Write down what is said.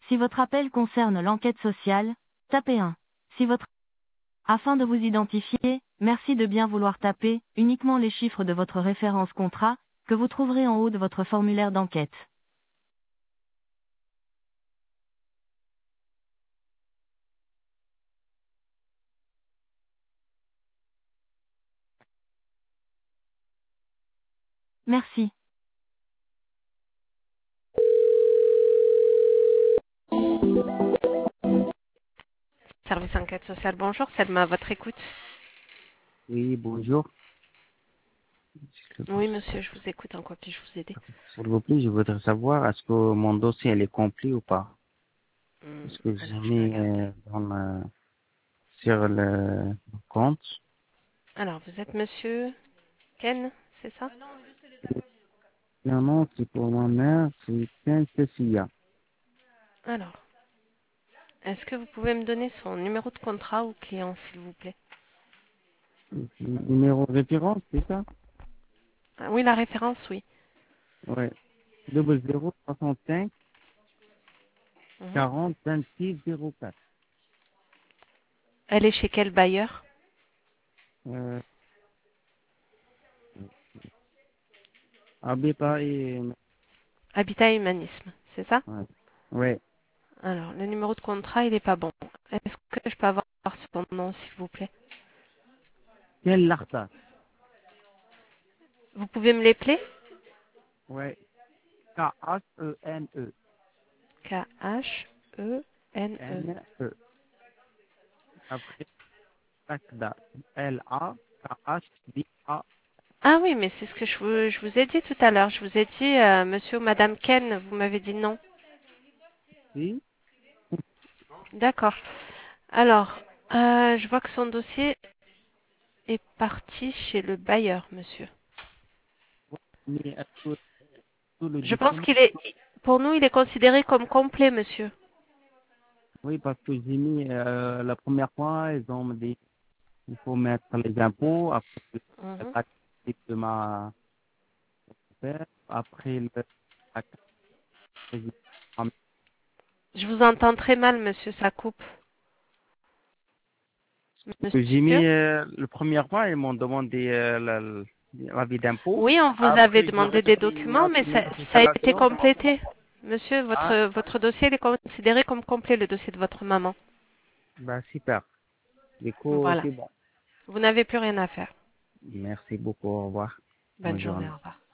Si votre appel concerne l'enquête sociale, tapez 1. Si votre... Afin de vous identifier, merci de bien vouloir taper uniquement les chiffres de votre référence contrat, que vous trouverez en haut de votre formulaire d'enquête. Merci. Service enquête sociale, bonjour, Selma, à votre écoute. Oui, bonjour. Oui, monsieur, je vous écoute. En quoi puis-je vous aider? S'il vous plaît, je voudrais savoir est-ce que mon dossier elle est complet ou pas? Est-ce que j'ai Alors, je vais mis regarder. sur le compte? Alors, vous êtes monsieur Ken, c'est ça? Le nom, c'est pour ma mère, c'est Ken Cecilia. Alors, est-ce que vous pouvez me donner son numéro de contrat ou client, s'il vous plaît? Numéro de référence, c'est ça? Ah, oui, la référence, oui. Ouais. 0065 Mhm. 40 26 04. Elle est chez quel bailleur? Euh, Abeba et... Habitat et Humanisme, c'est ça? Ouais. Ouais. Alors, le numéro de contrat, il n'est pas bon. Est-ce que je peux avoir son nom, s'il vous plaît? Ken Larta. Vous pouvez me l'épeler? Ouais. K-H-E-N-E. K-H-E-N-E. N-E. Après, Lakda. L-A-K-H-D-A. Ah oui, mais c'est ce que je vous ai dit tout à l'heure. Je vous ai dit, monsieur ou madame Ken, vous m'avez dit non. Si. D'accord. Alors, je vois que son dossier est parti chez le bailleur, monsieur. Mais est-ce que tout le Je pense document? qu'il est, pour nous, il est considéré comme complet, monsieur. Oui, parce que j'ai mis la première fois, ils ont dit il faut mettre les impôts, après la Mhm. taxe de ma père, après la carte. Je vous entends très mal, monsieur, ça coupe. J'ai Monsieur? mis la première fois, ils m'ont demandé l'avis d'impôt. Oui, on vous avait Après, j'ai demandé des reçu une documents, autre mais ça a été notification. complété. Monsieur, Ah, votre dossier il est considéré comme complet, le dossier de votre maman. bah super. Du coup, Voilà. c'est bon. Vous n'avez plus rien à faire. Merci beaucoup, au revoir. Bonne Bonne journée, journée. au revoir.